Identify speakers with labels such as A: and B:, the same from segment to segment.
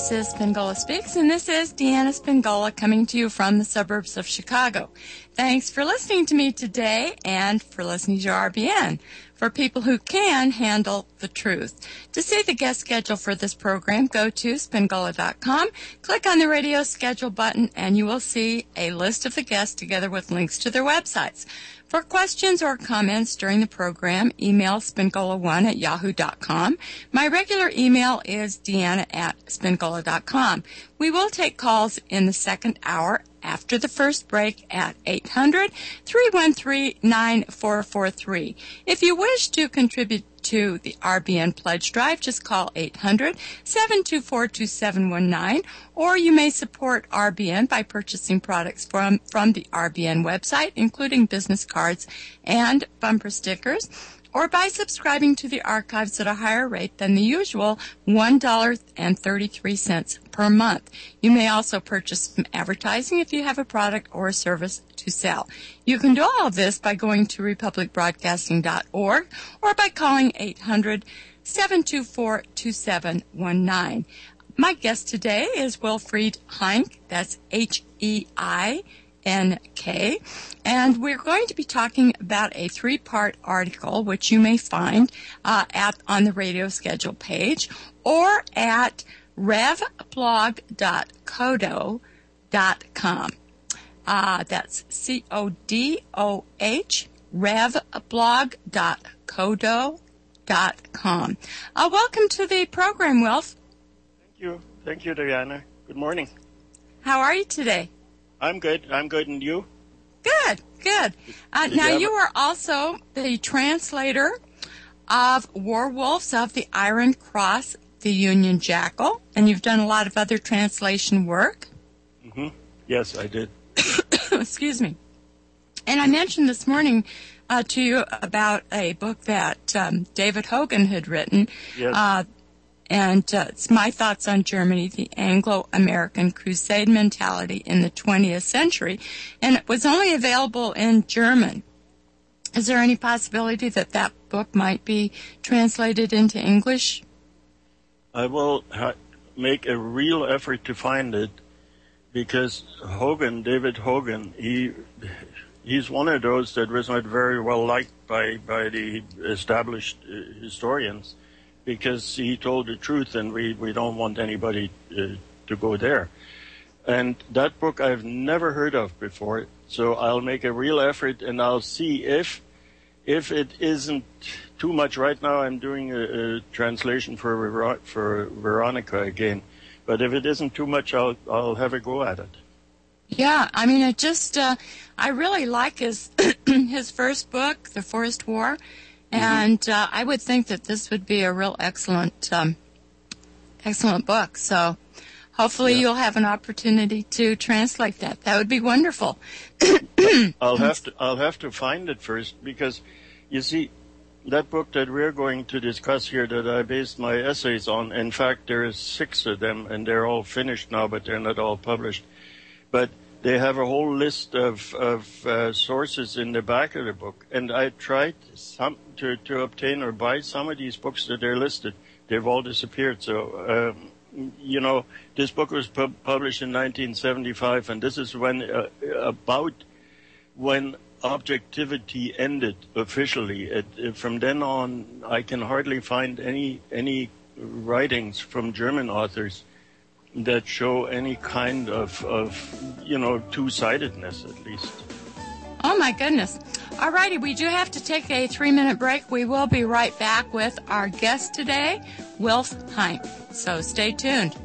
A: This is Spingola Speaks, and this is Deanna Spingola coming to you from the suburbs of Chicago. Thanks for listening to me today and for listening to RBN, for people who can handle the truth. To see the guest schedule for this program, go to Spingola.com, click on the radio schedule button, and you will see a list of the guests together with links to their websites. For questions or comments during the program, email spingola1@yahoo.com. My regular email is deanna@spingola.com. We will take calls in the second hour after the first break at 800-313-9443. If you wish to contribute to the RBN Pledge Drive, just call 800-724-2719, or you may support RBN by purchasing products from the RBN website, including business cards and bumper stickers, or by subscribing to the archives at a higher rate than the usual $1.33 per month. You may also purchase some advertising if you have a product or a service to sell. You can do all of this by going to republicbroadcasting.org or by calling 800-724-2719. My guest today is Wilfried Heinck. That's H-E-I-N-K. And we're going to be talking about a three-part article, which you may find on the radio schedule page or at revblog.kodo.com. That's C-O-D-O-H, revblog.kodo.com. Welcome to the program, Wilf.
B: Thank you, Diana. Good morning.
A: How are you today?
B: I'm good, and you?
A: Good. Now, you are also the translator of Werewolves of the Iron Cross, the Union Jackal, and you've done a lot of other translation work.
B: Mm-hmm. Yes, I did.
A: Excuse me. And I mentioned this morning to you about a book that David Hogan had written.
B: Yes.
A: And it's My Thoughts on Germany, the Anglo-American Crusade Mentality in the 20th Century. And it was only available in German. Is there any possibility that that book might be translated into English?
B: I will make a real effort to find it, because David Hogan, he's one of those that was not very well liked by the established historians, because he told the truth, and we don't want anybody to go there. And that book I've never heard of before, so I'll make a real effort, and I'll see if it isn't too much. Right now I'm doing a translation for Veronica again, but if it isn't too much, I'll have a go at it.
A: Yeah, I mean, it just, I really like his first book, The Forest War, and I would think that this would be a real excellent book. So hopefully you'll have an opportunity to translate that. That would be wonderful.
B: I'll have to find it first, because you see, that book that we're going to discuss here, that I based my essays on, in fact, there is 6 of them, and they're all finished now, but they're not all published. But they have a whole list of sources in the back of the book, and I tried to obtain or buy some of these books that are listed. They've all disappeared. So, this book was published in 1975, and this is when objectivity ended officially. From then on, I can hardly find any writings from German authors that show any kind of two-sidedness, at least.
A: Oh, my goodness. All righty, we do have to take a 3-minute break. We will be right back with our guest today, Wilf Heinck. So stay tuned.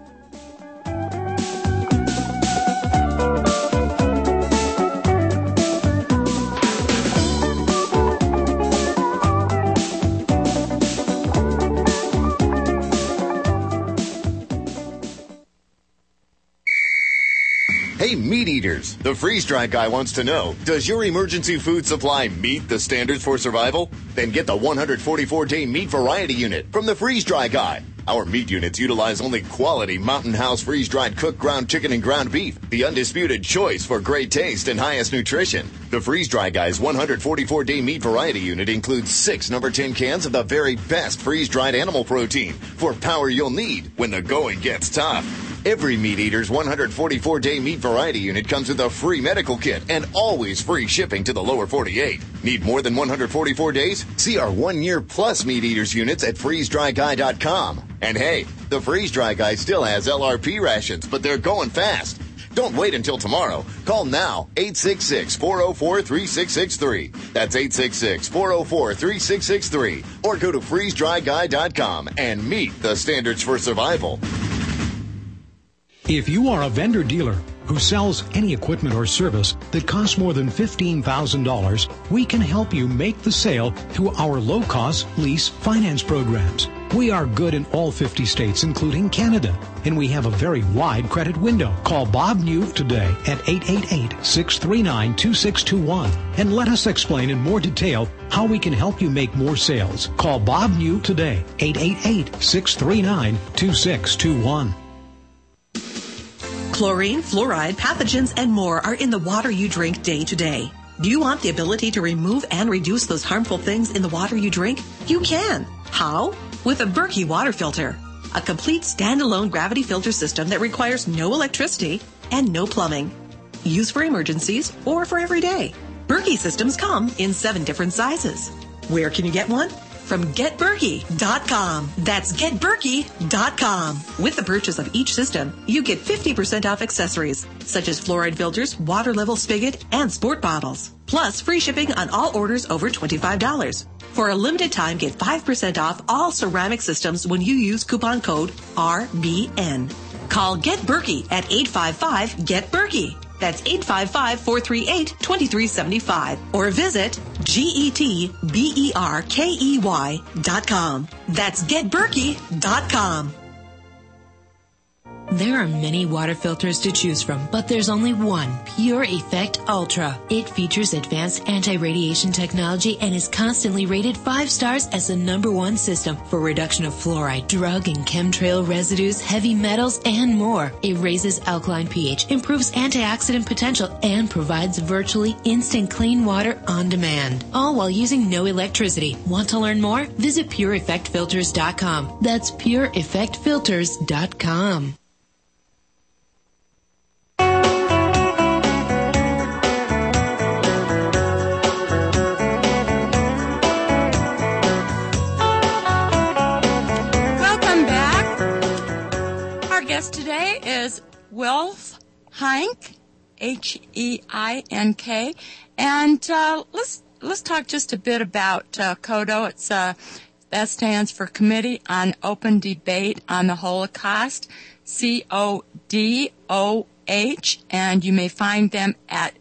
C: Hey, meat eaters, the freeze-dry guy wants to know, does your emergency food supply meet the standards for survival? Then get the 144-day meat variety unit from the freeze-dry guy. Our meat units utilize only quality Mountain House freeze-dried cooked ground chicken and ground beef, the undisputed choice for great taste and highest nutrition. The Freeze-Dry Guy's 144-day meat variety unit includes 6 number 10 cans of the very best freeze-dried animal protein for power you'll need when the going gets tough. Every Meat Eater's 144-day meat variety unit comes with a free medical kit and always free shipping to the lower 48. Need more than 144 days? See our 1-year plus Meat Eaters units at freezedryguy.com. And hey, the Freeze Dry Guy still has LRP rations, but they're going fast. Don't wait until tomorrow. Call now, 866-404-3663. That's 866-404-3663. Or go to freezedryguy.com and meet the standards for survival.
D: If you are a vendor dealer who sells any equipment or service that costs more than $15,000, we can help you make the sale through our low-cost lease finance programs. We are good in all 50 states, including Canada, and we have a very wide credit window. Call Bob New today at 888-639-2621 and let us explain in more detail how we can help you make more sales. Call Bob New today, 888-639-2621.
E: Chlorine, fluoride, pathogens, and more are in the water you drink day to day. Do you want the ability to remove and reduce those harmful things in the water you drink? You can. How? With a Berkey water filter. A complete standalone gravity filter system that requires no electricity and no plumbing. Use for emergencies or for every day. Berkey systems come in 7 different sizes. Where can you get one? From GetBerkey.com. That's GetBerkey.com. With the purchase of each system, you get 50% off accessories, such as fluoride filters, water level spigot, and sport bottles. Plus, free shipping on all orders over $25. For a limited time, get 5% off all ceramic systems when you use coupon code RBN. Call Get Berkey at 855-GET-BERKEY. That's 855-438-2375. Or visit GetBerkey.com. That's GetBerkey.com.
F: There are many water filters to choose from, but there's only one, Pure Effect Ultra. It features advanced anti-radiation technology and is constantly rated 5 stars as the #1 system for reduction of fluoride, drug and chemtrail residues, heavy metals, and more. It raises alkaline pH, improves antioxidant potential, and provides virtually instant clean water on demand, all while using no electricity. Want to learn more? Visit PureEffectFilters.com. That's PureEffectFilters.com.
A: Today is Wilf Heinck, Heinck, and let's talk just a bit about CODO. It's that stands for Committee on Open Debate on the Holocaust, CODOH, and you may find them at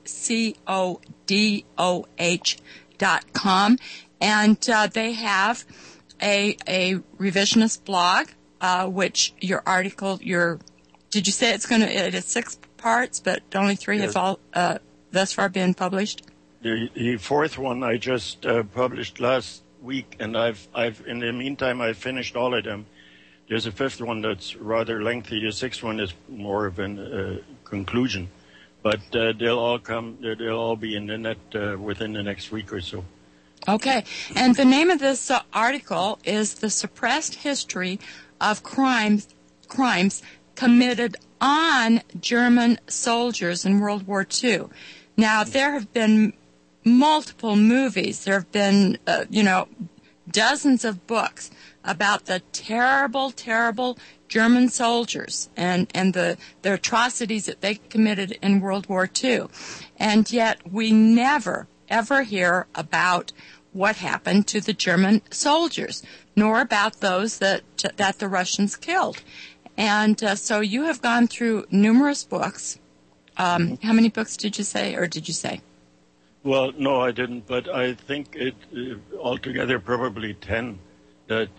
A: CODOH.com, and they have a revisionist blog. Which your article, did you say it is 6 parts, but only 3 have all thus far been published?
B: The 4th one I just published last week, and I've in the meantime I've finished all of them. There's a 5th one that's rather lengthy. The 6th one is more of a conclusion, but they'll all be in the net within the next week or so.
A: Okay, and the name of this article is "The Suppressed History of Crimes Committed on German Soldiers in World War II." Now, there have been multiple movies. There have been, dozens of books about the terrible, terrible German soldiers and the atrocities that they committed in World War II. And yet we never, ever hear about what happened to the German soldiers, nor about those that the Russians killed. And so you have gone through numerous books. How many books did you say? Well,
B: no, I didn't, but I think it altogether probably 10 that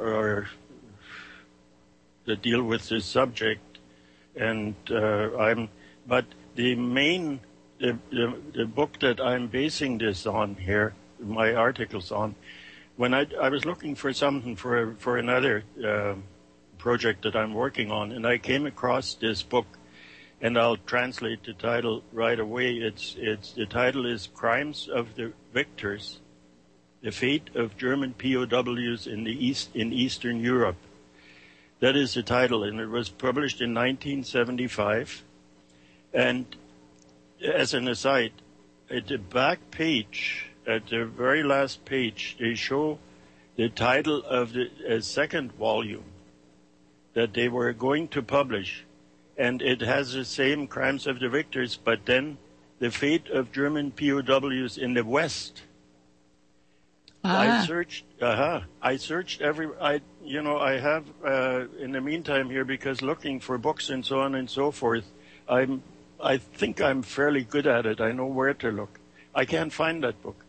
B: deal with this subject. And but the main the book that I'm basing this on here, my articles on, when I was looking for something for another project that I'm working on, and I came across this book, and I'll translate the title right away. The title is Crimes of the Victors, the Fate of German POWs in Eastern Europe. That is the title, and it was published in 1975. And as an aside, at the back page, at the very last page, they show the title of the second volume that they were going to publish. And it has the same Crimes of the Victors, but then the Fate of German POWs in the West. I searched I have, in the meantime here, because looking for books and so on and so forth, I think I'm fairly good at it. I know where to look. I can't find that book.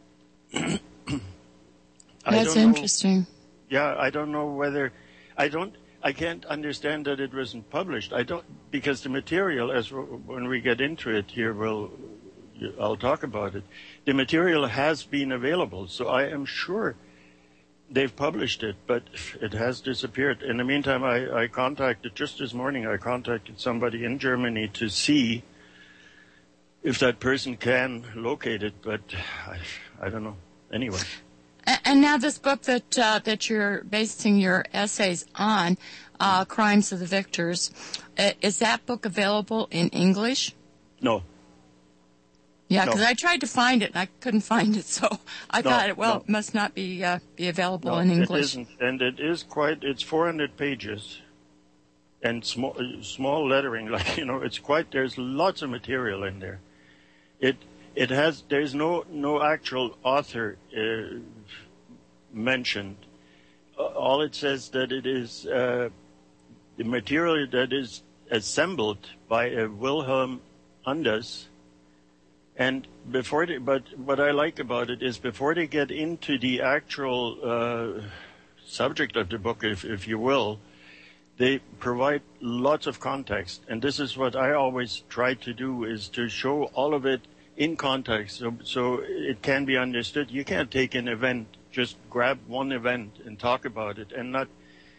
A: That's interesting.
B: Yeah, I don't know whether, I can't understand that it wasn't published. Because the material, when we get into it here, I'll talk about it. The material has been available, so I am sure they've published it, but it has disappeared. In the meantime, just this morning, I contacted somebody in Germany to see if that person can locate it, but I don't know. Anyway.
A: And now this book that you're basing your essays on, Crimes of the Victors, is that book available in English?
B: No.
A: Yeah, because I tried to find it and I couldn't find it, so I thought it must not be available in English.
B: It isn't, and it's 400 pages and small lettering, there's lots of material in there. There's no actual author mentioned. All it says that it is the material that is assembled by Wilhelm Anders. And but what I like about it is before they get into the actual subject of the book, if you will, they provide lots of context. And this is what I always try to do, is to show all of it in context, so it can be understood. You can't take an event, just grab one event and talk about it, and not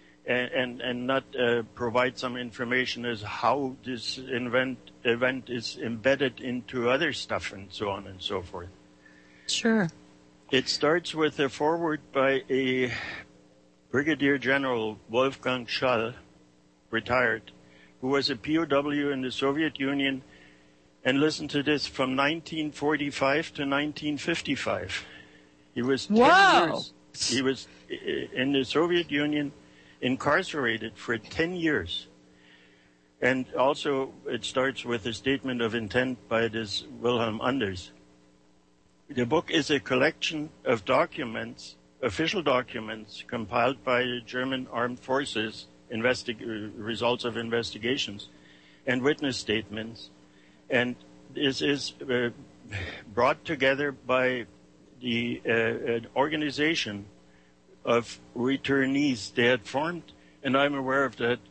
B: provide some information as how this event is embedded into other stuff and so on and so forth.
A: Sure.
B: It starts with a foreword by a Brigadier General Wolfgang Schall, retired, who was a POW in the Soviet Union, and listen to this, from 1945 to 1955. He was 10 years. He was in the Soviet Union, incarcerated for 10 years. And also it starts with a statement of intent by this Wilhelm Anders. The book is a collection of documents, official documents, compiled by the German Armed Forces, results of investigations, and witness statements. And this is brought together by an organization of returnees they had formed, and I'm aware of that.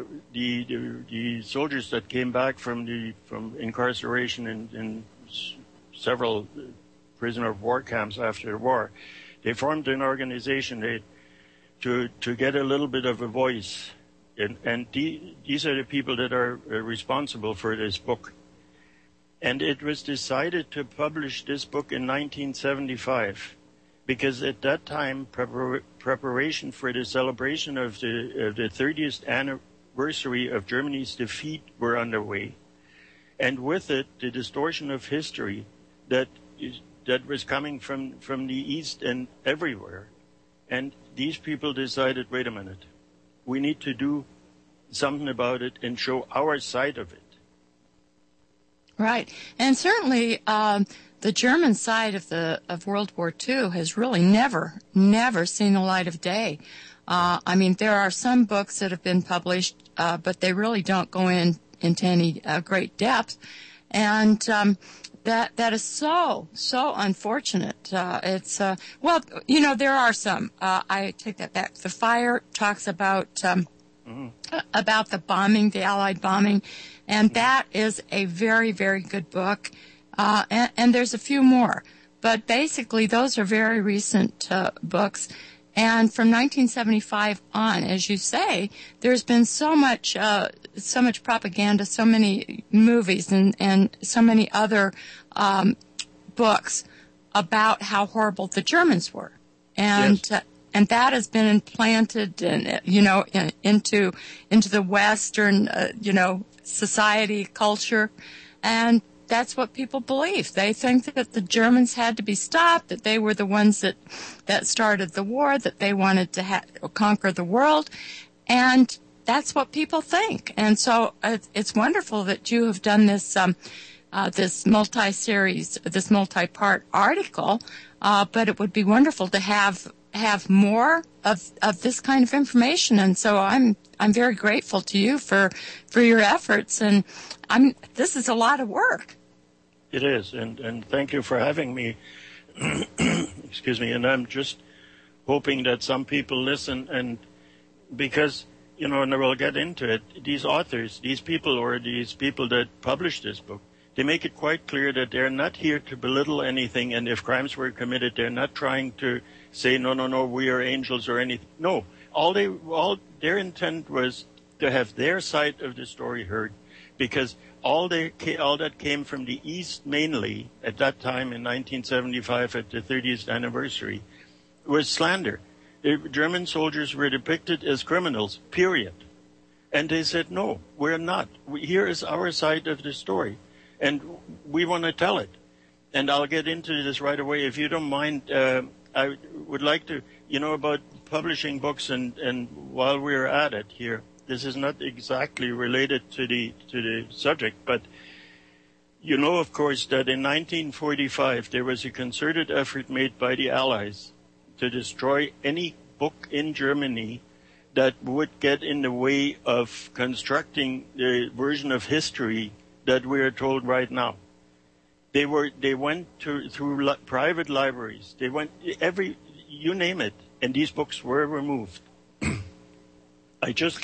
B: The soldiers that came back from incarceration in several prisoner of war camps after the war, they formed an organization to get a little bit of a voice, and these are the people that are responsible for this book. And it was decided to publish this book in 1975. Because at that time, preparation for the celebration of the 30th anniversary of Germany's defeat were underway. And with it, the distortion of history that was coming from the East and everywhere. And these people decided, wait a minute, we need to do something about it and show our side of it.
A: Right. And certainly the German side of World War II has really never seen the light of day. I mean, there are some books that have been published, but they really don't go into any great depth. And that is so unfortunate. It's there are some. I take that back. The Fire talks about the bombing, the Allied bombing, and that is a very, very good book. And there's a few more, but basically those are very recent books. And from 1975 on, as you say, there's been so much propaganda, so many movies, and so many other books about how horrible the Germans were, and
B: Yes.
A: And that has been implanted, into the Western, society, culture, and that's what people believe. They think that the Germans had to be stopped, that they were the ones that started the war, that they wanted to conquer the world, and that's what people think. And so it's wonderful that you have done this this multi-series, this multi-part article, but it would be wonderful to have more of this kind of information. And so I'm very grateful to you for your efforts, and this is a lot of work.
B: It is, and thank you for having me. Excuse me. And I'm just hoping that some people listen, and because, and we'll get into it, these authors, these people that publish this book, they make it quite clear that they're not here to belittle anything, and if crimes were committed, they're not trying to say, no, we are angels or anything. No, all their intent was to have their side of the story heard, because all that came from the East mainly at that time in 1975 at the 30th anniversary was slander. The German soldiers were depicted as criminals, period. And they said, no, we're not. Here is our side of the story, and we want to tell it. And I'll get into this right away. If you don't mind, I would like to, about publishing books, and while we're at it here, this is not exactly related to the subject, but of course, that in 1945 there was a concerted effort made by the Allies to destroy any book in Germany that would get in the way of constructing the version of history that we are told right now. They went through private libraries. They went you name it, and these books were removed. I just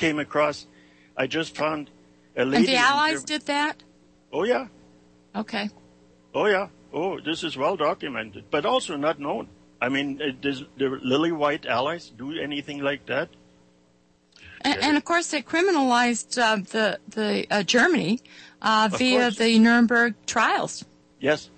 B: found a lady.
A: And the Allies did that?
B: Oh, yeah.
A: Okay.
B: Oh, yeah. Oh, this is well documented, but also not known. I mean, does the Lily White Allies do anything like that?
A: And of course, they criminalized the Germany via
B: course.
A: the Nuremberg trials.
B: Yes.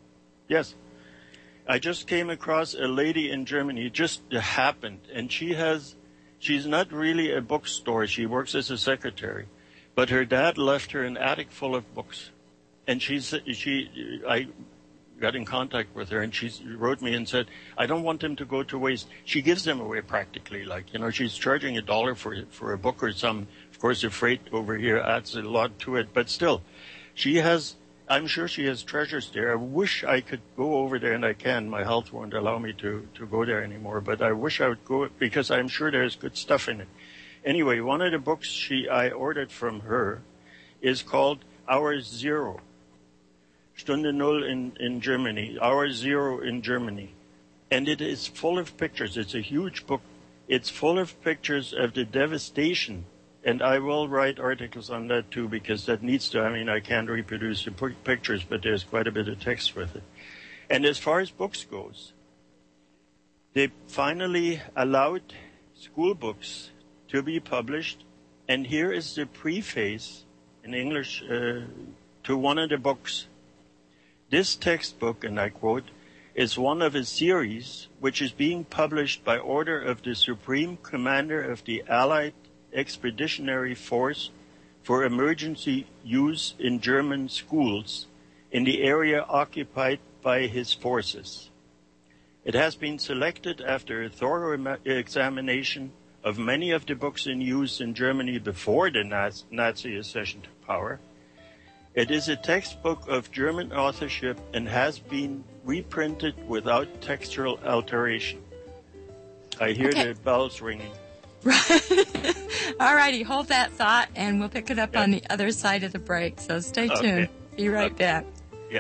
B: I just came across a lady in Germany. It just happened, and she's not really a bookstore. She works as a secretary, but her dad left her an attic full of books, and I got in contact with her, and she wrote me and said, I don't want them to go to waste. She gives them away practically, she's charging $1 for a book or some. Of course, the freight over here adds a lot to it, but still, I'm sure she has treasures there. I wish I could go over there, and I can. My health won't allow me to go there anymore, but I wish I would go, because I'm sure there's good stuff in it. Anyway, one of the books I ordered from her is called Hour Zero. Stunde Null in Germany, Hour Zero in Germany. And it is full of pictures. It's a huge book. It's full of pictures of the devastation. And I will write articles on that too, because that needs to, I can't reproduce the pictures, but there's quite a bit of text with it. And as far as books goes, they finally allowed school books to be published. And here is the preface in English to one of the books. This textbook, and I quote, is one of a series which is being published by order of the Supreme Commander of the Allied Expeditionary Force for emergency use in German schools in the area occupied by his forces. It has been selected after a thorough examination of many of the books in use in Germany before the Nazi accession to power. It is a textbook of German authorship and has been reprinted without textual alteration. I hear the bells ringing.
A: All righty, hold that thought, and we'll pick it up on the other side of the break. So stay tuned. Be right back.
B: Yeah.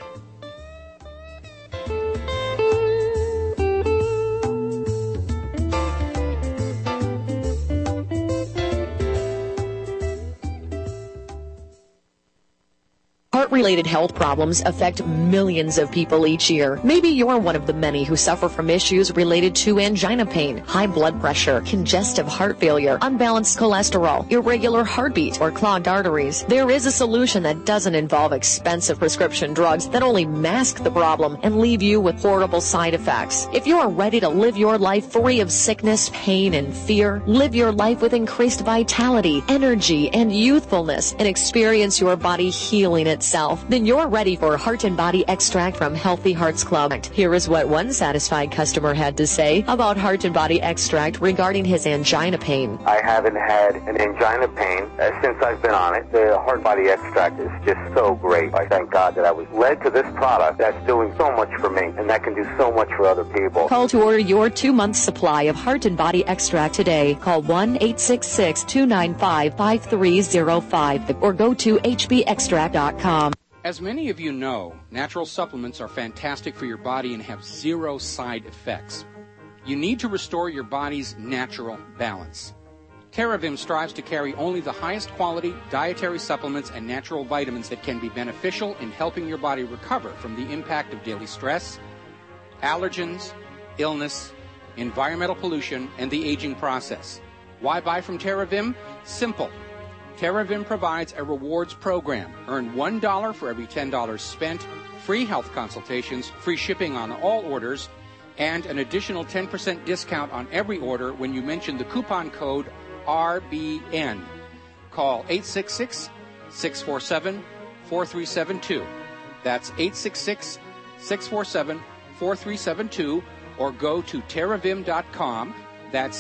G: Heart-related health problems affect millions of people each year. Maybe you're one of the many who suffer from issues related to angina pain, high blood pressure, congestive heart failure, unbalanced cholesterol, irregular heartbeat, or clogged arteries. There is a solution that doesn't involve expensive prescription drugs that only mask the problem and leave you with horrible side effects. If you are ready to live your life free of sickness, pain, and fear, live your life with increased vitality, energy, and youthfulness, and experience your body healing itself, then you're ready for Heart and Body Extract from Healthy Hearts Club. Here is what one satisfied customer had to say about Heart and Body Extract regarding his angina pain.
H: I haven't had an angina pain since I've been on it. The Heart and Body Extract is just so great. I thank God that I was led to this product that's doing so much for me, and that can do so much for other people.
G: Call to order your 2-month supply of Heart and Body Extract today. Call 1-866-295-5305 or go to hbextract.com.
I: As many of you know, natural supplements are fantastic for your body and have zero side effects. You need to restore your body's natural balance. TerraVim strives to carry only the highest quality dietary supplements and natural vitamins that can be beneficial in helping your body recover from the impact of daily stress, allergens, illness, environmental pollution, and the aging process. Why buy from TerraVim? Simple. TerraVim provides a rewards program. Earn $1 for every $10 spent, free health consultations, free shipping on all orders, and an additional 10% discount on every order when you mention the coupon code RBN. Call 866-647-4372. That's 866-647-4372, or go to TerraVim.com. That's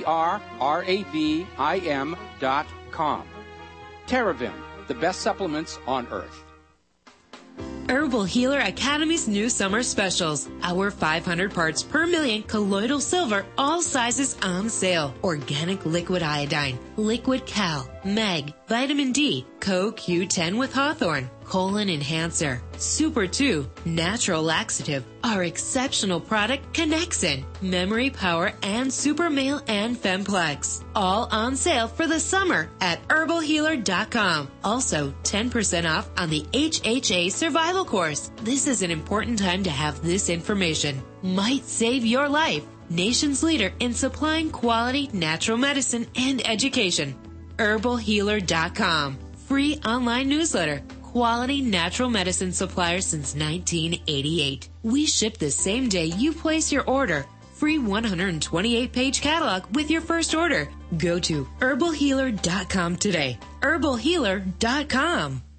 I: TerraVim.com. TerraVim, the best supplements on earth.
F: Herbal Healer Academy's new summer specials. Our 500 parts per million colloidal silver, all sizes on sale. Organic liquid iodine, liquid cal, mag, vitamin D, CoQ10 with Hawthorne, colon enhancer, Super 2, natural laxative, our exceptional product Connexin, memory power, and Super Male and Femplex. All on sale for the summer at herbalhealer.com. Also, 10% off on the HHA survival course. This is an important time to have this information. Might save your life. Nation's leader in supplying quality natural medicine and education. herbalhealer.com. Free online newsletter. Quality natural medicine supplier since 1988. We ship the same day you place your order. Free 128-page catalog with your first order. Go to herbalhealer.com today. herbalhealer.com.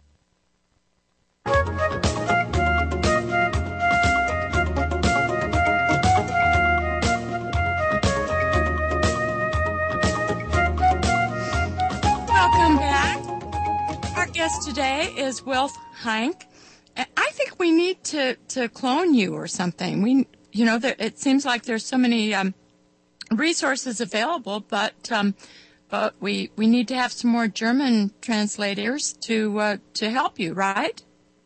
A: Welcome back. Our guest today is Wilf Hank. I think we need to clone you or something. It seems like there's so many resources available, but we need to have some more German translators to help you, right?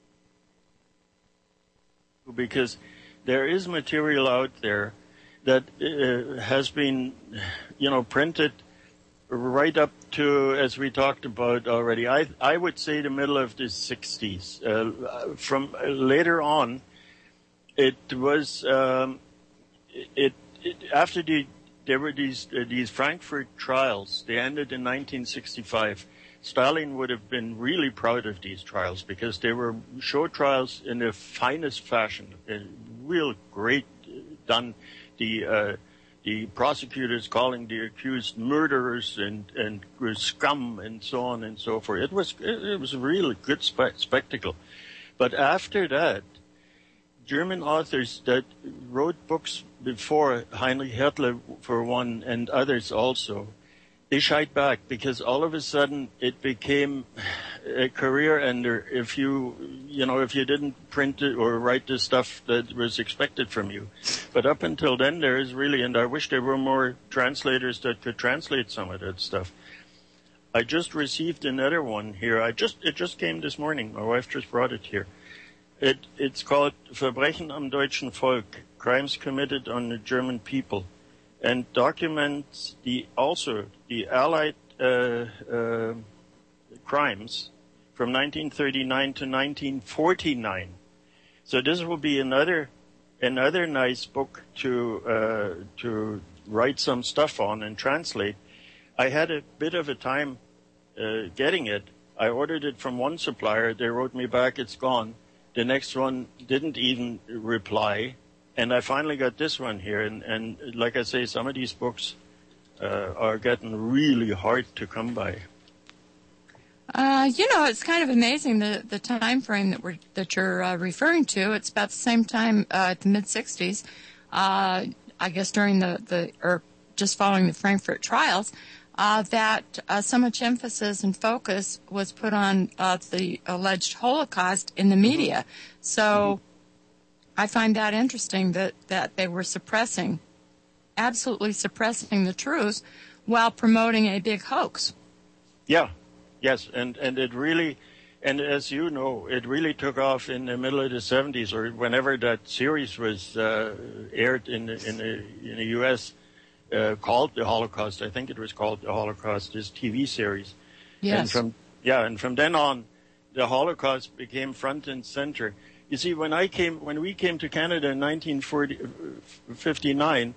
B: Because there is material out there that has been, printed right up to, as we talked about already, I would say the middle of the 60s. From later on, it was after there were these Frankfurt trials. They ended in 1965. Stalin would have been really proud of these trials because they were show trials in the finest fashion, real great done. The prosecutors calling the accused murderers and scum and so on and so forth. It was a really good spectacle. But after that, German authors that wrote books before, Heinrich Hertler for one, and others also, they shied back because all of a sudden it became a career ender if you didn't print it or write the stuff that was expected from you. But up until then, there is really, and I wish there were more translators that could translate some of that stuff. I just received another one here. It just came this morning. My wife just brought it here. It's called Verbrechen am deutschen Volk, Crimes Committed on the German People, and documents the Allied crimes from 1939 to 1949. So this will be another nice book to write some stuff on and translate. I had a bit of a time getting it. I ordered it from one supplier. They wrote me back, it's gone. The next one didn't even reply. And I finally got this one here. And like I say, some of these books are getting really hard to come by.
A: It's kind of amazing the time frame that you're referring to. It's about the same time at the mid-'60s, I guess during or just following the Frankfurt trials, that so much emphasis and focus was put on the alleged Holocaust in the media. So I find that interesting that they were absolutely suppressing the truth while promoting a big hoax.
B: Yeah. Yes, and it really, and as you know, it really took off in the middle of the 70s, or whenever that series was aired in the U.S. Called The Holocaust. I think it was called The Holocaust, this TV series.
A: Yes.
B: And from then on, the Holocaust became front and center. You see, when we came to Canada in 1959.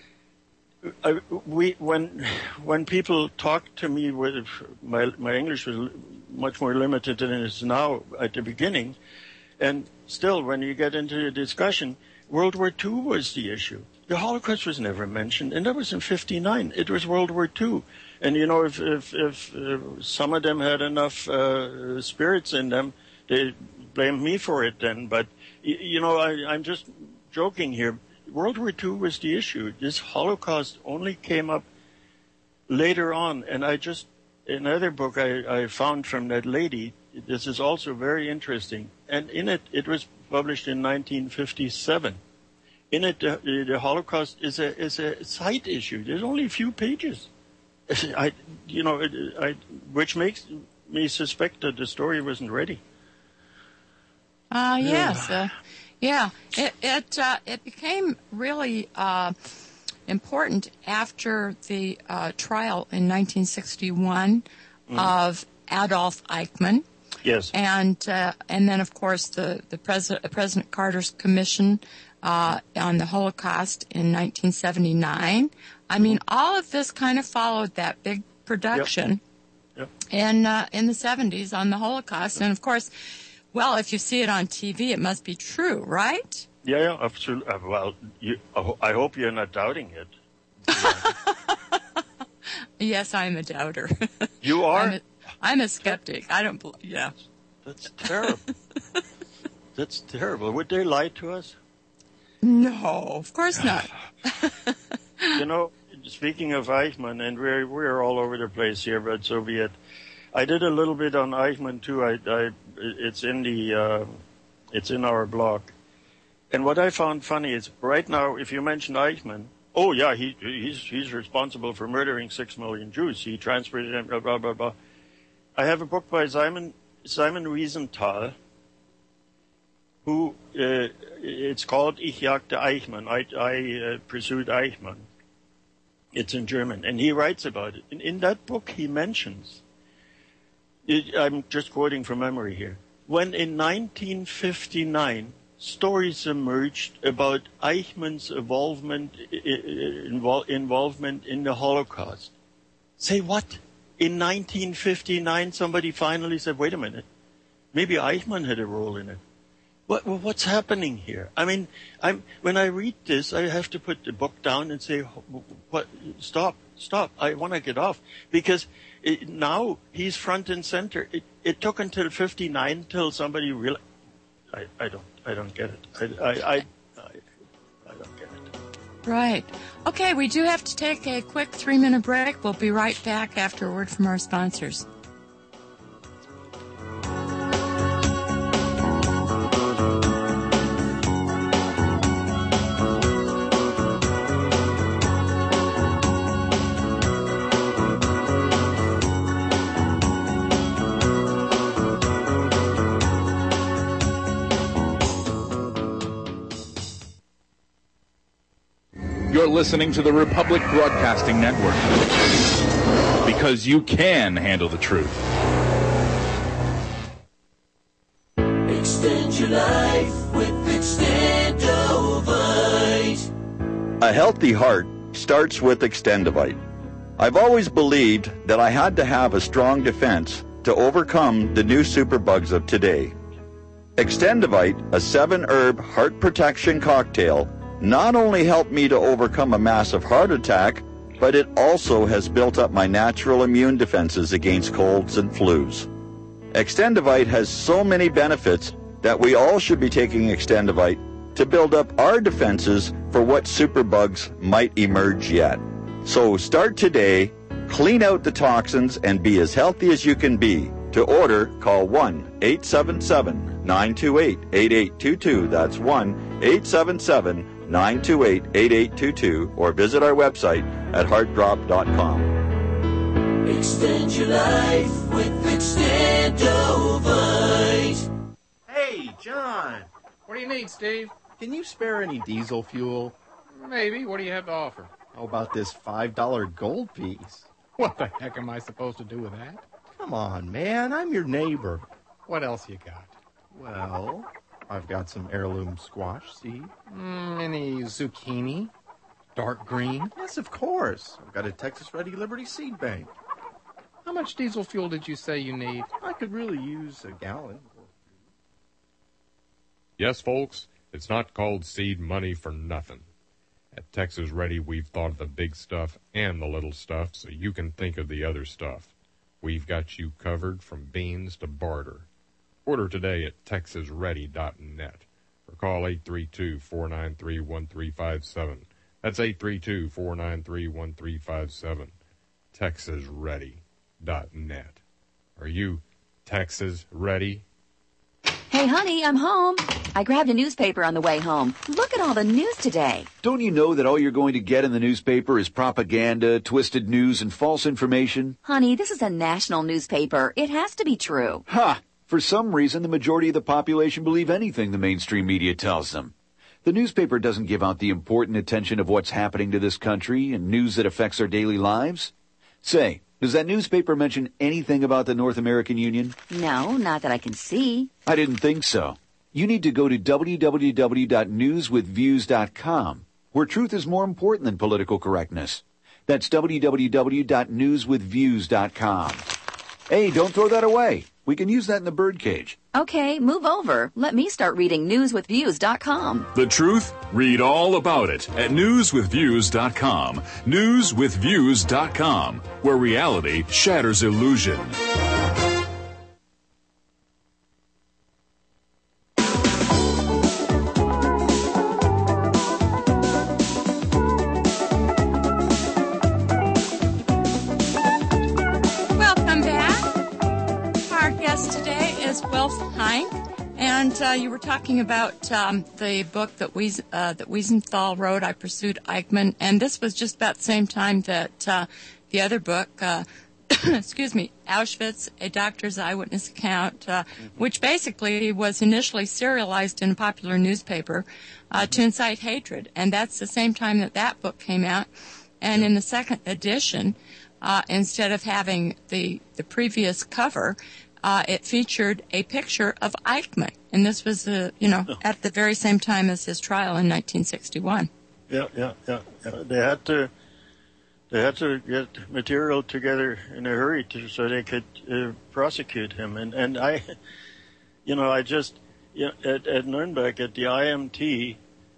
B: When people talked to me with my English was much more limited than it is now at the beginning, and still when you get into the discussion, World War II was the issue. The Holocaust was never mentioned, and that was in '59. It was World War II, and if some of them had enough spirits in them, they blamed me for it then. But I'm just joking here. World War II was the issue. This Holocaust only came up later on. And another book I found from that lady, this is also very interesting. And in it was published in 1957. In it, the Holocaust is a side issue. There's only a few pages. Which makes me suspect that the story wasn't ready.
A: Yes. Yeah, it became really important after the trial in 1961 of Adolf Eichmann.
B: Yes.
A: And then of course the President Carter's commission on the Holocaust in 1979. I mean, all of this kind of followed that big production in the 70s on the Holocaust, and of course. Well, if you see it on TV, it must be true, right?
B: Yeah, absolutely. Well, I hope you're not doubting it.
A: Yes, I'm a doubter.
B: You are?
A: I'm a skeptic. I don't believe. Yeah.
B: That's terrible. That's terrible. Would they lie to us?
A: No, of course not.
B: Speaking of Eichmann, and we're all over the place here, but so be it. I did a little bit on Eichmann too. It's in our blog. And what I found funny is right now, if you mention Eichmann, oh yeah, he's responsible for murdering 6 million Jews. He transferred them, blah blah blah blah. I have a book by Simon Wiesenthal, who it's called Ich jagte Eichmann. I pursued Eichmann. It's in German, and he writes about it. In that book, he mentions. I'm just quoting from memory here. When in 1959 stories emerged about Eichmann's involvement in the Holocaust. Say what? In 1959 somebody finally said, wait a minute, maybe Eichmann had a role in it. What's happening here? I mean, when I read this, I have to put the book down and say, what? Stop. I want to get off. Because now he's front and center. It took until 59 till somebody realized. I don't get it. I don't get it.
A: Right. Okay, we do have to take a quick 3-minute break. We'll be right back after a word from our sponsors.
J: You're listening to the Republic Broadcasting Network, because you can handle the truth.
K: your life with Extendovite.
L: A healthy heart starts with Extendovite. I've always believed that I had to have a strong defense to overcome the new superbugs of today. Extendovite, a 7-herb heart protection cocktail, not only helped me to overcome a massive heart attack, but it also has built up my natural immune defenses against colds and flus. Extendovite has so many benefits that we all should be taking Extendovite to build up our defenses for what superbugs might emerge yet. So start today, clean out the toxins, and be as healthy as you can be. To order, call 1-877-928-8822. That's 1-877-928-8822, or visit our website at heartdrop.com.
K: Extend your life with Extendovite.
M: Hey, John.
N: What do you need, Steve?
M: Can you spare any diesel fuel?
N: Maybe. What do you have to offer?
M: How about this $5 gold piece?
N: What the heck am I supposed to do with that?
M: Come on, man. I'm your neighbor.
N: What else you got?
M: Well, I've got some heirloom squash seed.
N: Any zucchini? Dark green?
M: Yes, of course. I've got a Texas Ready Liberty seed bank.
N: How much diesel fuel did you say you need?
M: I could really use a gallon.
O: Yes, folks, it's not called seed money for nothing. At Texas Ready, we've thought of the big stuff and the little stuff so you can think of the other stuff. We've got you covered from beans to barter. Order today at texasready.net or call 832-493-1357. That's 832-493-1357. texasready.net. Are you Texas ready?
P: Hey, honey, I'm home. I grabbed a newspaper on the way home. Look at all the news today.
Q: Don't you know that all you're going to get in the newspaper is propaganda, twisted news, and false information?
P: Honey, this is a national newspaper. It has to be true.
Q: Ha! For some reason, the majority of the population believe anything the mainstream media tells them. The newspaper doesn't give out the important attention of what's happening to this country and news that affects our daily lives. Say, does that newspaper mention anything about the North American Union?
P: No, not that I can see.
Q: I didn't think so. You need to go to www.newswithviews.com, where truth is more important than political correctness. That's www.newswithviews.com. Hey, don't throw that away. We can use that in the birdcage.
P: Okay, move over. Let me start reading newswithviews.com.
R: The truth? Read all about it at newswithviews.com. Newswithviews.com, where reality shatters illusion.
A: And you were talking about the book that Wiesenthal wrote, I Pursued Eichmann, and this was just about the same time that the other book, Auschwitz, A Doctor's Eyewitness Account, which basically was initially serialized in a popular newspaper to incite hatred. And that's the same time that that book came out. And in the second edition, instead of having the previous cover, it featured a picture of Eichmann, and this was, at the very same time as his trial in 1961.
B: Yeah. They had to get material together in a hurry so they could prosecute him. And I just at Nuremberg at the IMT,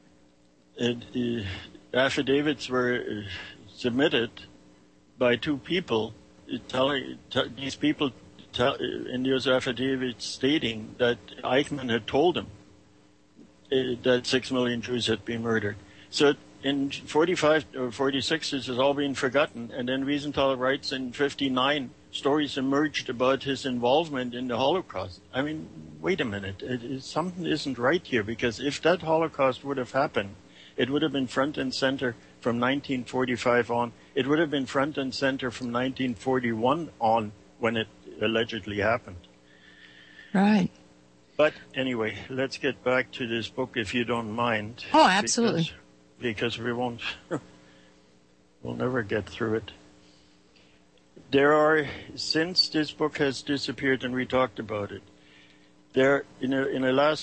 B: affidavits were submitted by two people, these people. In those affidavits stating that Eichmann had told him that 6 million Jews had been murdered. So in 45 or 46, this has all been forgotten. And then Wiesenthal writes in 59, stories emerged about his involvement in the Holocaust. I mean, wait a minute. Something isn't right here, because if that Holocaust would have happened, it would have been front and center from 1945 on. It would have been front and center from 1941 on when it allegedly happened.
A: Right.
B: But anyway, let's get back to this book, if you don't mind.
A: Oh, absolutely.
B: Because we won't, we'll never get through it. There are, since this book has disappeared and we talked about it, there in the last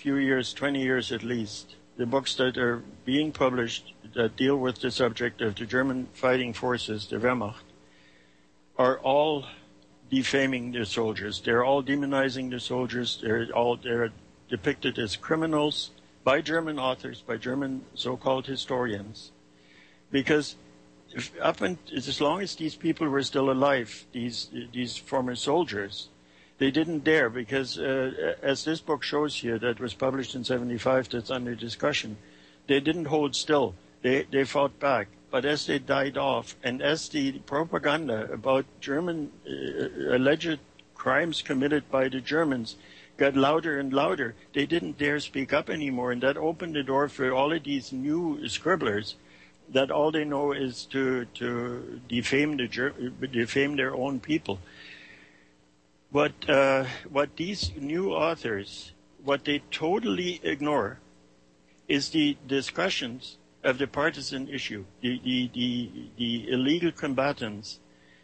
B: few years, 20 years at least, the books that are being published that deal with the subject of the German fighting forces, the Wehrmacht, are all defaming the soldiers. They're all demonizing the soldiers. They're depicted as criminals by German authors, by German so-called historians, because as long as these people were still alive, these former soldiers, they didn't dare, because as this book shows here, that was published in 1975, that's under discussion, they didn't hold still. They fought back. But as they died off, and as the propaganda about German alleged crimes committed by the Germans got louder and louder, they didn't dare speak up anymore, and that opened the door for all of these new scribblers that all they know is to defame their own people. What these new authors, what they totally ignore, is the discussions of the partisan issue, the illegal combatants,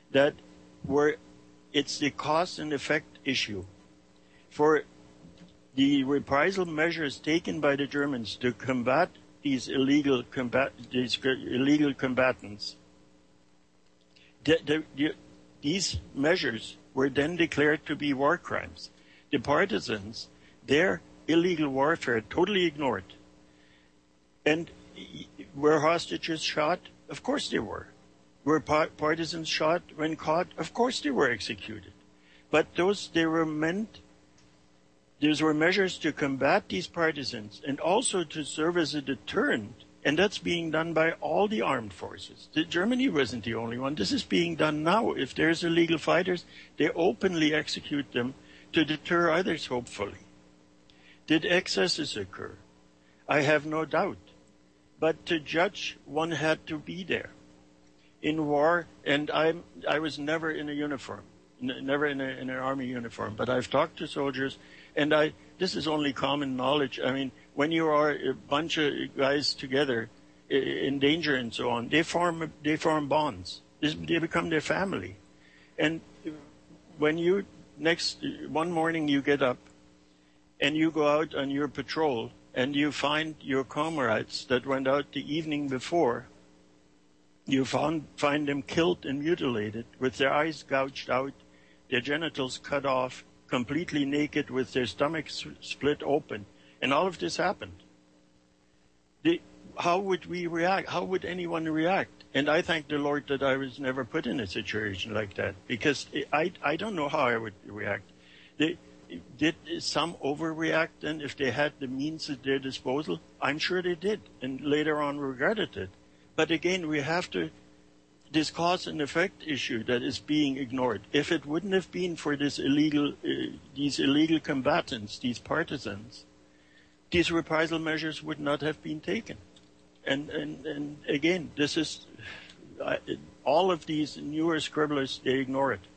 B: it's the cause and effect issue. For the reprisal measures taken by the Germans to combat these illegal combatants, these measures were then declared to be war crimes. The partisans, their illegal warfare, totally ignored. And were hostages shot? Of course they were. Were partisans shot when caught? Of course they were executed. But those were measures to combat these partisans and also to serve as a deterrent. And that's being done by all the armed forces. Germany wasn't the only one. This is being done now. If there's illegal fighters, they openly execute them to deter others, hopefully. Did excesses occur? I have no doubt. But to judge, one had to be there. In war, and I was never in a uniform, never in an army uniform, but I've talked to soldiers, and this is only common knowledge. I mean, when you are a bunch of guys together in danger and so on, they form bonds. They become their family. And when one morning you get up and you go out on your patrol and you find your comrades that went out the evening before, you find them killed and mutilated with their eyes gouged out, their genitals cut off, completely naked with their stomachs split open. And all of this happened. How would we react? How would anyone react? And I thank the Lord that I was never put in a situation like that, because I don't know how I would react. Did some overreact then if they had the means at their disposal? I'm sure they did, and later on regretted it. But again, we have to, this cause and effect issue that is being ignored. If it wouldn't have been for these illegal combatants, these partisans, these reprisal measures would not have been taken. And again, this is, all of these newer scribblers, they ignore it.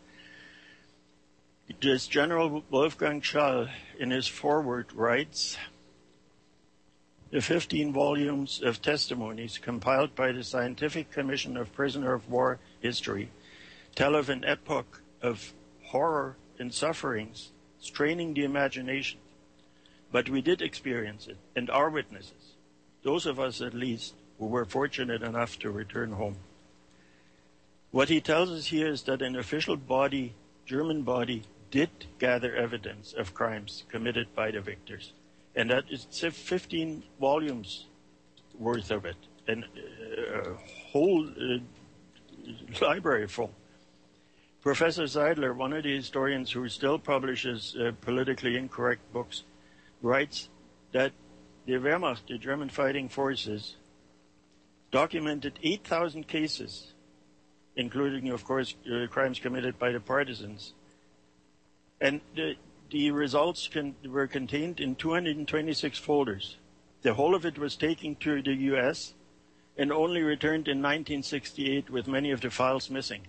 B: This General Wolfgang Schall, in his foreword, writes, the 15 volumes of testimonies compiled by the Scientific Commission of Prisoner of War History tell of an epoch of horror and sufferings, straining the imagination. But we did experience it, and are witnesses, those of us at least who were fortunate enough to return home. What he tells us here is that an official body, German body, did gather evidence of crimes committed by the victors. And that is 15 volumes worth of it, and a whole library full. Professor Seidler, one of the historians who still publishes politically incorrect books, writes that the Wehrmacht, the German fighting forces, documented 8,000 cases, including, of course, crimes committed by the partisans. And the results were contained in 226 folders. The whole of it was taken to the U.S. and only returned in 1968 with many of the files missing.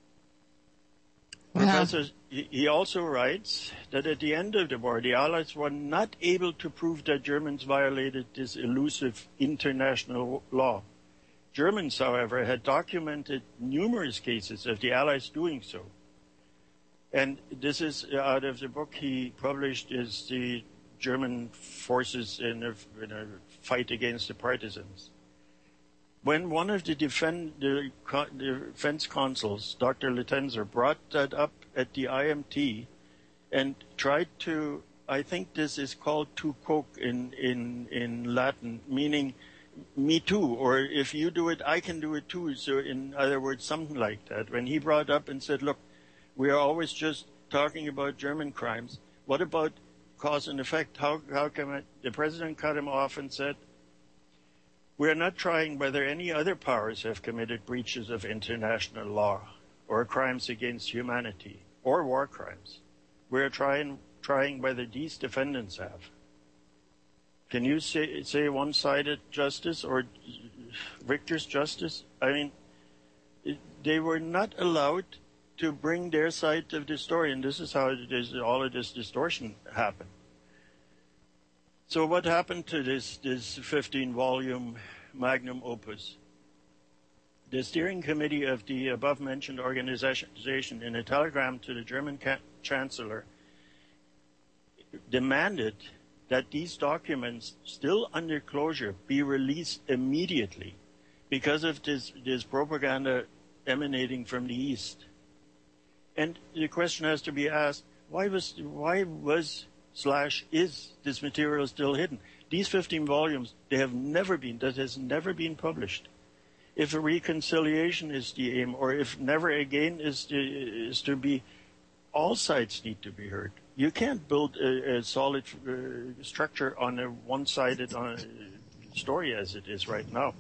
B: Wow. Professor, he also writes that at the end of the war, the Allies were not able to prove that Germans violated this elusive international law. Germans, however, had documented numerous cases of the Allies doing so. And this is out of the book he published, is the German forces in a fight against the partisans. When one of the defense consuls, Dr. Latenzer, brought that up at the IMT and tried to, I think this is called tu quoque in Latin, meaning me too, or if you do it, I can do it too. So in other words, something like that. When he brought up and said, look, we are always just talking about German crimes. What about cause and effect? How come the president cut him off and said, we are not trying whether any other powers have committed breaches of international law or crimes against humanity or war crimes. We are trying whether these defendants have. Can you say one-sided justice or victor's justice? I mean, they were not allowed to bring their side of the story, and this is how all of this distortion happened. So what happened to this 15-volume magnum opus? The steering committee of the above-mentioned organization, in a telegram to the German chancellor, demanded that these documents, still under closure, be released immediately because of this propaganda emanating from the East. And the question has to be asked, why was is this material still hidden? These 15 volumes, that has never been published. If a reconciliation is the aim, or if never again is to be, all sides need to be heard. You can't build a solid structure on a one-sided story as it is right now.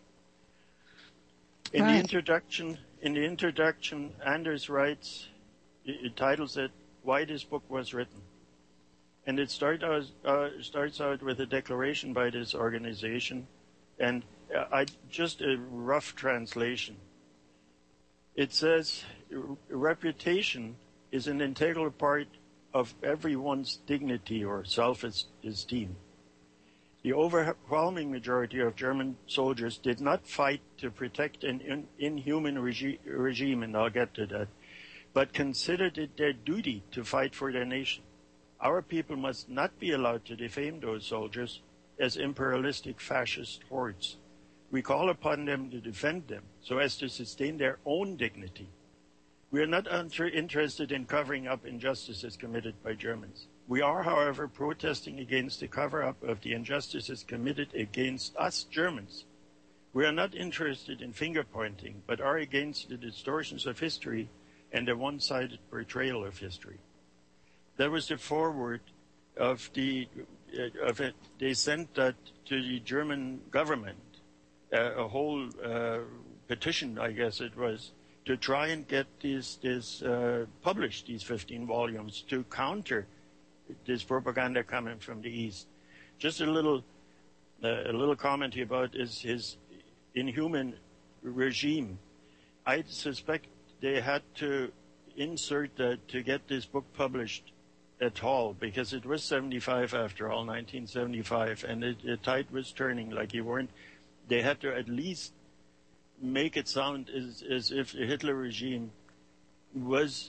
B: In the introduction, Anders writes, it titles it, "Why This Book Was Written." And it starts out with a declaration by this organization, and just a rough translation. It says, reputation is an integral part of everyone's dignity or self-esteem. The overwhelming majority of German soldiers did not fight to protect an inhuman regime, and I'll get to that, but considered it their duty to fight for their nation. Our people must not be allowed to defame those soldiers as imperialistic fascist hordes. We call upon them to defend them so as to sustain their own dignity. We are not interested in covering up injustices committed by Germans. We are, however, protesting against the cover-up of the injustices committed against us Germans. We are not interested in finger-pointing, but are against the distortions of history and the one-sided portrayal of history. That was the foreword of it. They sent that to the German government, a whole petition, I guess it was, to try and get published, these 15 volumes, to counter this propaganda coming from the East. Just a little comment about his inhuman regime. I suspect they had to insert that to get this book published at all, because it was 75 after all, 1975, and the tide was turning. They had to at least make it sound as if the Hitler regime was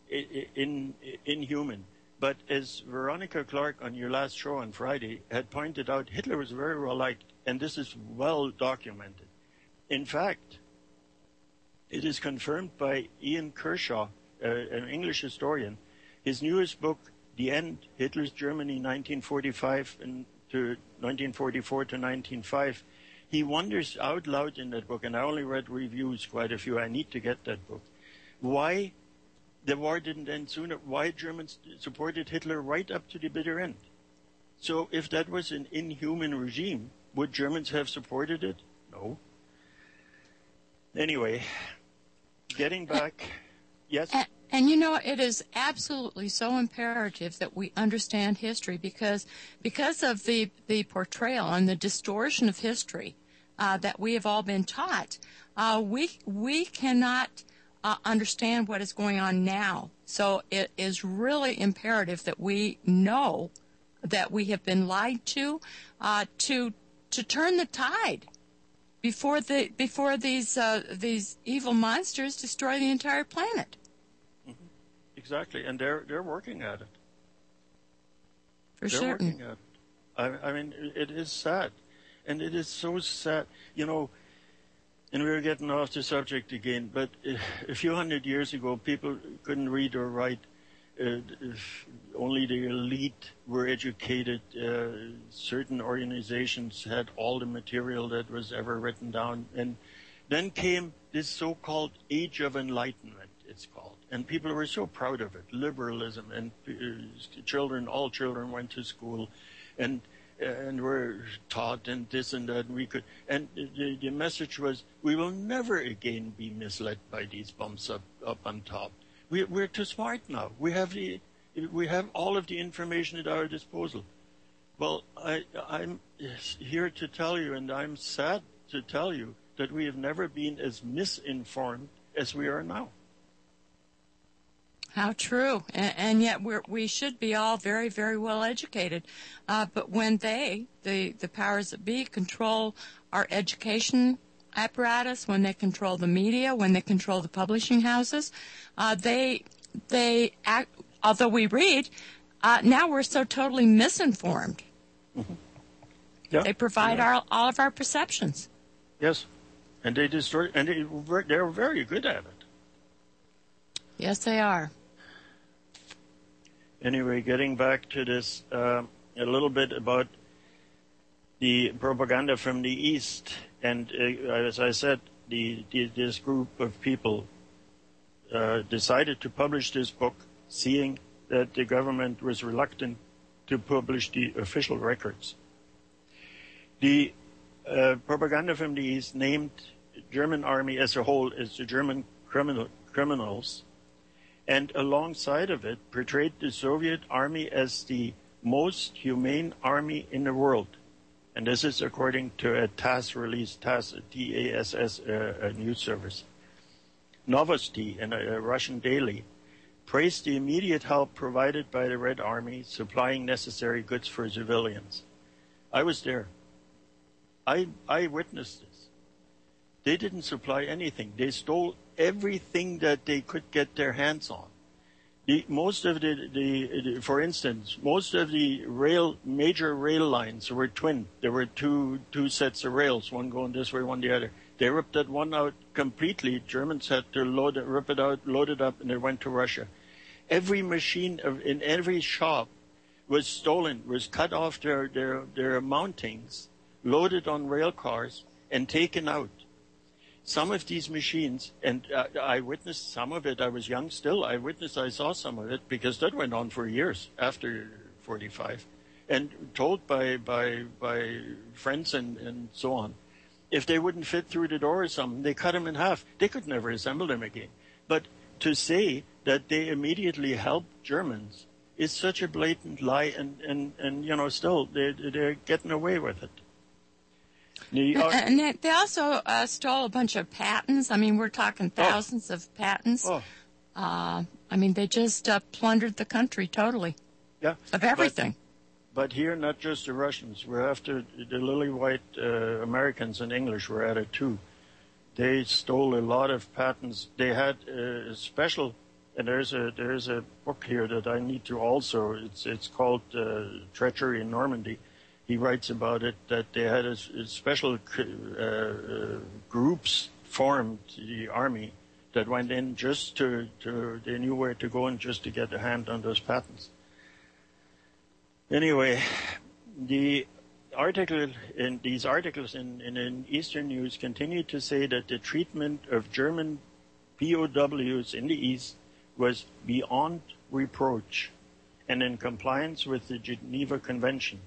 B: inhuman. But as Veronica Clark on your last show on Friday had pointed out, Hitler was very well liked, and this is well documented. In fact, it is confirmed by Ian Kershaw, an English historian. His newest book, The End, Hitler's Germany 1945 to 1944 to 1905, he wonders out loud in that book, and I only read reviews, quite a few. I need to get that book. Why the war didn't end sooner? Why Germans supported Hitler right up to the bitter end? So if that was an inhuman regime, would Germans have supported it? No. Anyway, getting back, yes?
A: And you know, it is absolutely so imperative that we understand history because of the portrayal and the distortion of history that we have all been taught. We cannot understand what is going on now. So it is really imperative that we know that we have been lied to turn the tide before these evil monsters destroy the entire planet.
B: Exactly, and they're working at it.
A: For
B: They're
A: certain.
B: working at it. I mean, it is sad. And it is so sad. You know, and we were getting off the subject again, but a few hundred years ago, people couldn't read or write. Only the elite were educated. Certain organizations had all the material that was ever written down. And then came this so-called Age of Enlightenment, it's called. And people were so proud of it. Liberalism, and all children went to school and were taught and this and that. And the message was, we will never again be misled by these bumps up on top. We're too smart now. We have all of the information at our disposal. Well, I'm here to tell you, and I'm sad to tell you, that we have never been as misinformed as we are now.
A: How true. And yet we should be all very, very well educated. But when the powers that be, control our education apparatus, when they control the media, when they control the publishing houses, they act, although we read, now we're so totally misinformed.
B: Mm-hmm. Yeah.
A: They provide all of our perceptions.
B: Yes. And they destroy, and they're very good at it.
A: Yes, they are.
B: Anyway, getting back to this, a little bit about the propaganda from the East. And as I said, this group of people decided to publish this book, seeing that the government was reluctant to publish the official records. The propaganda from the East named German army as a whole as the German criminals, and alongside of it portrayed the Soviet army as the most humane army in the world. And this is according to a TASS release, TASS, T-A-S-S, a news service. Novosti, a Russian daily, praised the immediate help provided by the Red Army, supplying necessary goods for civilians. I was there. I witnessed this. They didn't supply anything. They stole everything that they could get their hands on. For instance, most of the major rail lines were twin. There were two sets of rails, one going this way, one the other. They ripped that one out completely. Germans had to rip it out, load it up, and it went to Russia. Every machine in every shop was stolen, was cut off their mountings, loaded on rail cars, and taken out. Some of these machines, and I witnessed some of it. I was young still. I saw some of it, because that went on for years after 45, and told by friends and so on. If they wouldn't fit through the door or something, they cut them in half. They could never assemble them again. But to say that they immediately helped Germans is such a blatant lie, and still they're getting away with it.
A: And they also stole a bunch of patents. I mean, we're talking thousands of patents. I mean, they just plundered the country totally.
B: Yeah.
A: Of everything.
B: But here, not just the Russians. We're after the lily white Americans and English were at it too. They stole a lot of patents. They had a special, and there's a book here that I need to also. It's called Treachery in Normandy. He writes about it, that they had a special groups formed, the army, that went in just they knew where to go and just to get a hand on those patents. Anyway, these articles in Eastern News continue to say that the treatment of German POWs in the East was beyond reproach and in compliance with the Geneva Convention.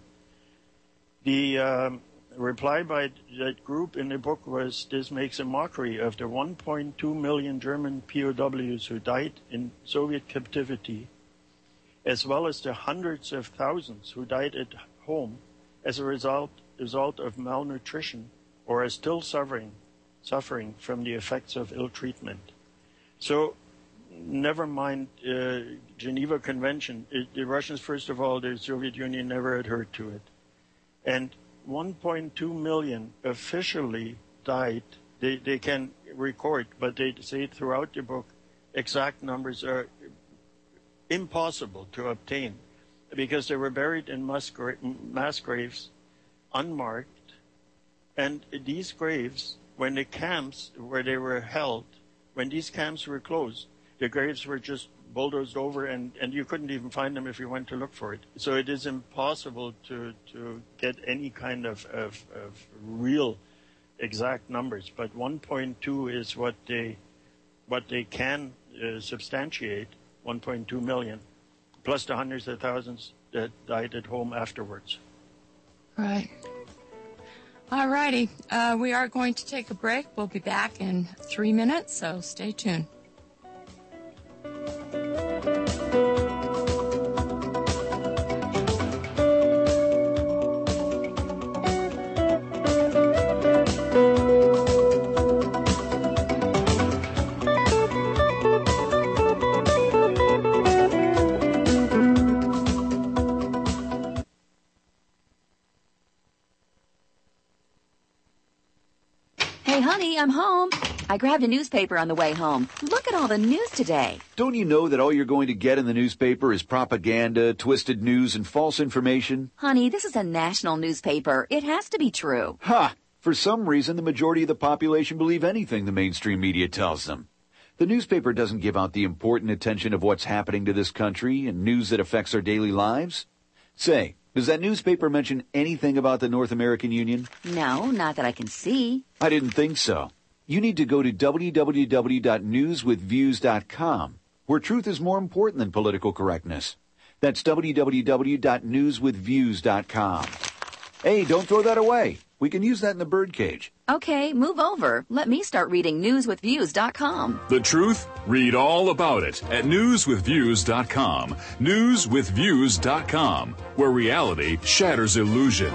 B: The reply by that group in the book was, this makes a mockery of the 1.2 million German POWs who died in Soviet captivity, as well as the hundreds of thousands who died at home as a result of malnutrition or are still suffering from the effects of ill treatment. So, never mind Geneva Convention. The Russians, first of all, the Soviet Union never adhered to it. And 1.2 million officially died. They can record, but they say throughout the book, exact numbers are impossible to obtain. because they were buried in mass graves, unmarked. And these graves, when the camps where they were held, when these camps were closed, the graves were just bulldozed over, and you couldn't even find them if you went to look for it. So it is impossible to get any kind of real exact numbers. But 1.2 is what they can substantiate, 1.2 million, plus the hundreds of thousands that died at home afterwards.
A: Right. All righty. We are going to take a break. We'll be back in 3 minutes, so stay tuned.
P: Hey, honey, I'm home. I grabbed a newspaper on the way home. Look at all the news today.
Q: Don't you know that all you're going to get in the newspaper is propaganda, twisted news, and false information?
P: Honey, this is a national newspaper. It has to be true.
Q: Ha! For some reason, the majority of the population believe anything the mainstream media tells them. The newspaper doesn't give out the important attention of what's happening to this country and news that affects our daily lives. Say, does that newspaper mention anything about the North American Union?
P: No, not that I can see.
Q: I didn't think so. You need to go to www.newswithviews.com, where truth is more important than political correctness. That's www.newswithviews.com. Hey, don't throw that away. We can use that in the birdcage.
P: Okay, move over. Let me start reading newswithviews.com.
R: The truth? Read all about it at newswithviews.com. Newswithviews.com, where reality shatters illusion.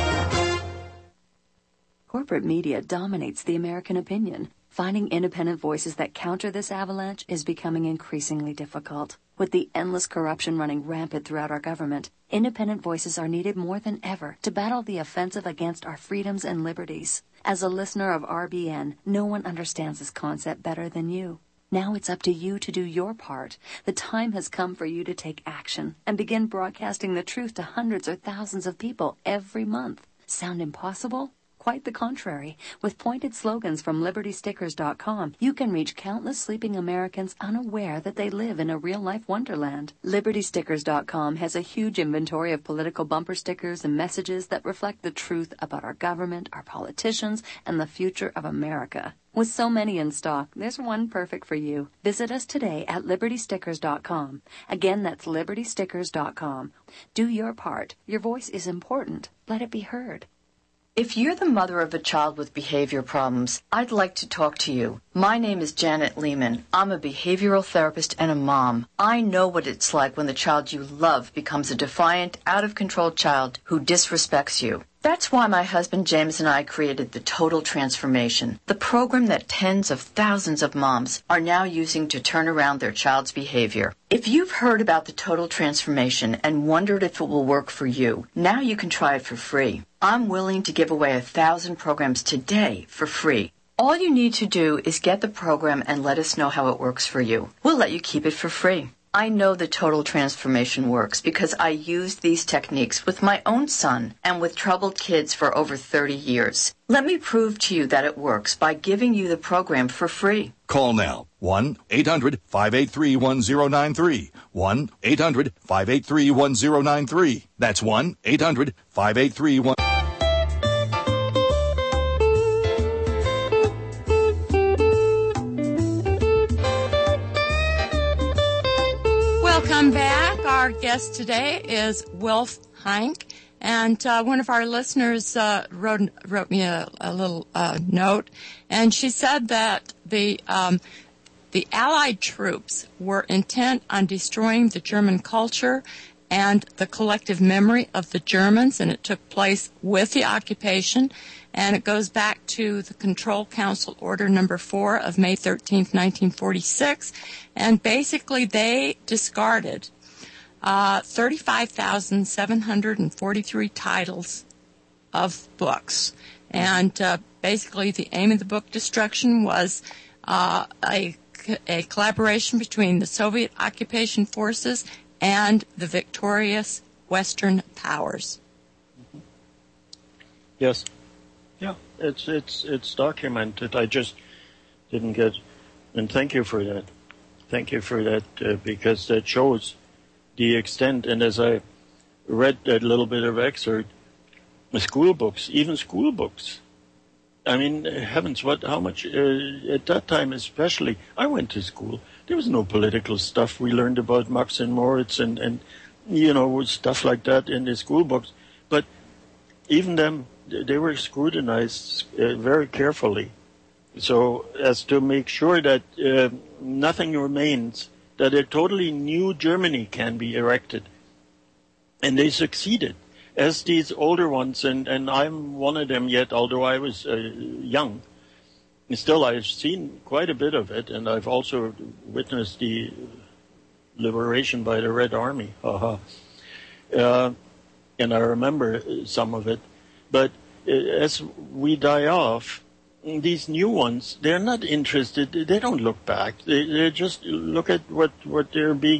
S: Corporate media dominates the American opinion. Finding independent voices that counter this avalanche is becoming increasingly difficult. With the endless corruption running rampant throughout our government, independent voices are needed more than ever to battle the offensive against our freedoms and liberties. As a listener of RBN, no one understands this concept better than you. Now it's up to you to do your part. The time has come for you to take action and begin broadcasting the truth to hundreds or thousands of people every month. Sound impossible? Quite the contrary. With pointed slogans from LibertyStickers.com, you can reach countless sleeping Americans unaware that they live in a real-life wonderland. LibertyStickers.com has a huge inventory of political bumper stickers and messages that reflect the truth about our government, our politicians, and the future of America. With so many in stock, there's one perfect for you. Visit us today at LibertyStickers.com. Again, that's LibertyStickers.com. Do your part. Your voice is important. Let it be heard.
T: If you're the mother of a child with behavior problems, I'd like to talk to you. My name is Janet Lehman. I'm a behavioral therapist and a mom. I know what it's like when the child you love becomes a defiant, out-of-control child who disrespects you. That's why my husband James and I created the Total Transformation, the program that tens of thousands of moms are now using to turn around their child's behavior. If you've heard about the Total Transformation and wondered if it will work for you, now you can try it for free. I'm willing to give away 1,000 programs today for free. All you need to do is get the program and let us know how it works for you. We'll let you keep it for free. I know the Total Transformation works because I used these techniques with my own son and with troubled kids for over 30 years. Let me prove to you that it works by giving you the program for free.
U: Call now. 1-800-583-1093. 1-800-583-1093. That's 1-800-583-1093.
A: Welcome back. Our guest today is Wilf Heinck, and one of our listeners wrote me a little note, and she said that the Allied troops were intent on destroying the German culture and the collective memory of the Germans, and it took place with the occupation, and it goes back to the Control Council Order Number 4 of May 13th, 1946, and basically they discarded 35,743 titles of books, and basically the aim of the book destruction was a collaboration between the Soviet occupation forces and the victorious Western powers.
B: Yes. Yeah, it's documented. I just didn't get, and thank you for that. Thank you for that, because that shows the extent. And as I read that little bit of excerpt, school books, even school books. I mean, heavens, how much, at that time especially, I went to school. There was no political stuff. We learned about Max and Moritz and stuff like that in the school books. But even them, they were scrutinized very carefully, so as to make sure that nothing remains, that a totally new Germany can be erected. And they succeeded, as these older ones, and I'm one of them yet, although I was young. Still, I've seen quite a bit of it, and I've also witnessed the liberation by the Red Army. And I remember some of it. But as we die off, these new ones, they're not interested. They don't look back. They just look at what's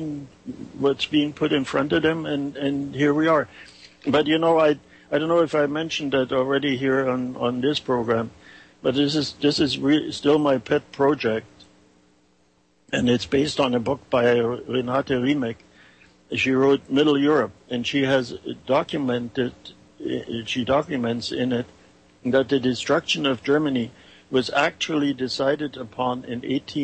B: being put in front of them, and here we are. But I don't know if I mentioned that already here on this program, but this is still my pet project, and it's based on a book by Renate Riemek. She wrote Middle Europe, and she has documented. She documents in it that the destruction of Germany was actually decided upon in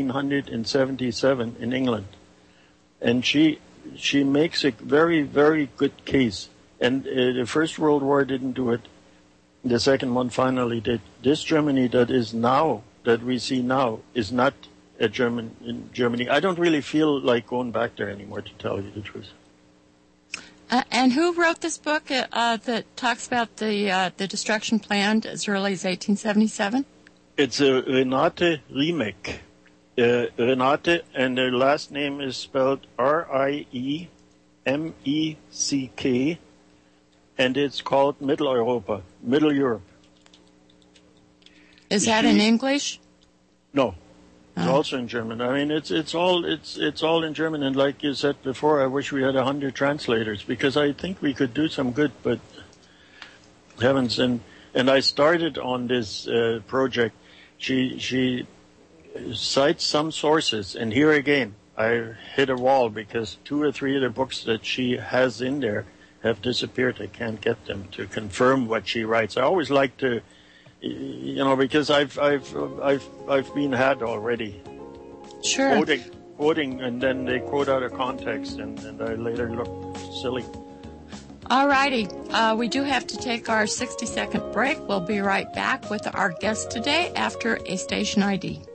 B: 1877 in England. And she makes a very, very good case. And the First World War didn't do it. The second one finally did. This Germany that is now, that we see now, is not a Germany. I don't really feel like going back there anymore, to tell you the truth.
A: And who wrote this book that talks about the destruction planned as early as 1877?
B: It's Renate Riemek. Renate, and their last name is spelled Riemeck, and it's called Middle Europe.
A: Is that in English?
B: No. It's also in German. I mean, it's all in German. And like you said before, I wish we had 100 translators, because I think we could do some good. But heavens, and I started on this project. She cites some sources, and here again I hit a wall, because 2 or 3 of the books that she has in there have disappeared. I can't get them to confirm what she writes. I always like to. Because I've been had already.
A: Sure.
B: Quoting, and then they quote out of context, and I later look silly.
A: All righty. We do have to take our 60-second break. We'll be right back with our guest today after a station ID.